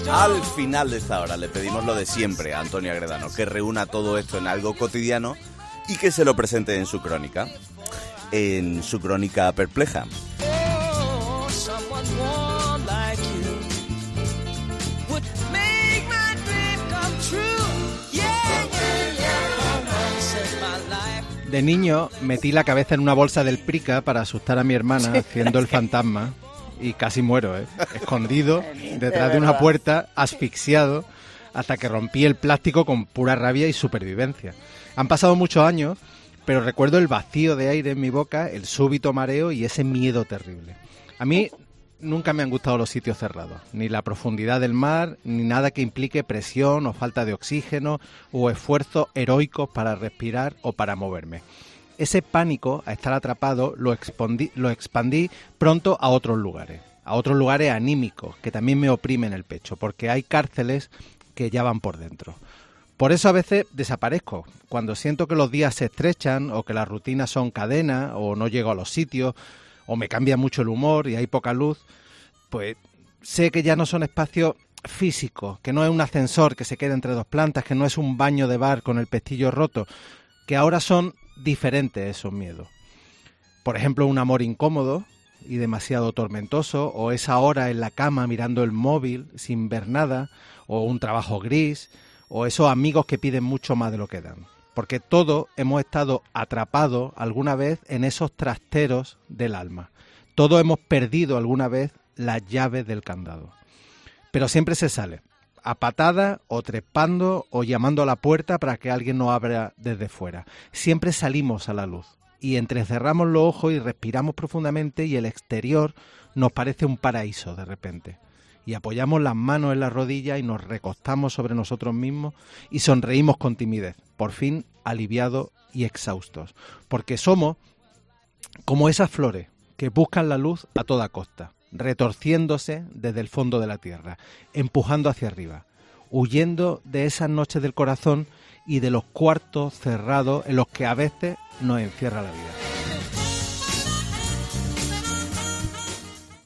Al final de esta hora le pedimos lo de siempre a Antonio Agredano, que reúna todo esto en algo cotidiano y que se lo presente en su crónica perpleja. De niño metí la cabeza en una bolsa del Prica para asustar a mi hermana haciendo el fantasma y casi muero, escondido detrás de una puerta, asfixiado, hasta que rompí el plástico con pura rabia y supervivencia. Han pasado muchos años, pero recuerdo el vacío de aire en mi boca, el súbito mareo y ese miedo terrible. A mí nunca me han gustado los sitios cerrados, ni la profundidad del mar, ni nada que implique presión o falta de oxígeno o esfuerzos heroicos para respirar o para moverme. Ese pánico a estar atrapado lo expandí pronto a otros lugares anímicos que también me oprimen el pecho, porque hay cárceles que ya van por dentro. Por eso a veces desaparezco, cuando siento que los días se estrechan o que las rutinas son cadena o no llego a los sitios o me cambia mucho el humor y hay poca luz, pues sé que ya no son espacios físicos, que no es un ascensor que se queda entre dos plantas, que no es un baño de bar con el pestillo roto, que ahora son diferentes esos miedos. Por ejemplo, un amor incómodo y demasiado tormentoso, o esa hora en la cama mirando el móvil sin ver nada, o un trabajo gris, o esos amigos que piden mucho más de lo que dan. Porque todos hemos estado atrapados alguna vez en esos trasteros del alma. Todos hemos perdido alguna vez las llaves del candado. Pero siempre se sale, a patada o trepando o llamando a la puerta para que alguien nos abra desde fuera. Siempre salimos a la luz y entrecerramos los ojos y respiramos profundamente y el exterior nos parece un paraíso de repente. Y apoyamos las manos en las rodillas y nos recostamos sobre nosotros mismos y sonreímos con timidez, por fin aliviados y exhaustos. Porque somos como esas flores que buscan la luz a toda costa, retorciéndose desde el fondo de la tierra, empujando hacia arriba, huyendo de esas noches del corazón y de los cuartos cerrados en los que a veces nos encierra la vida.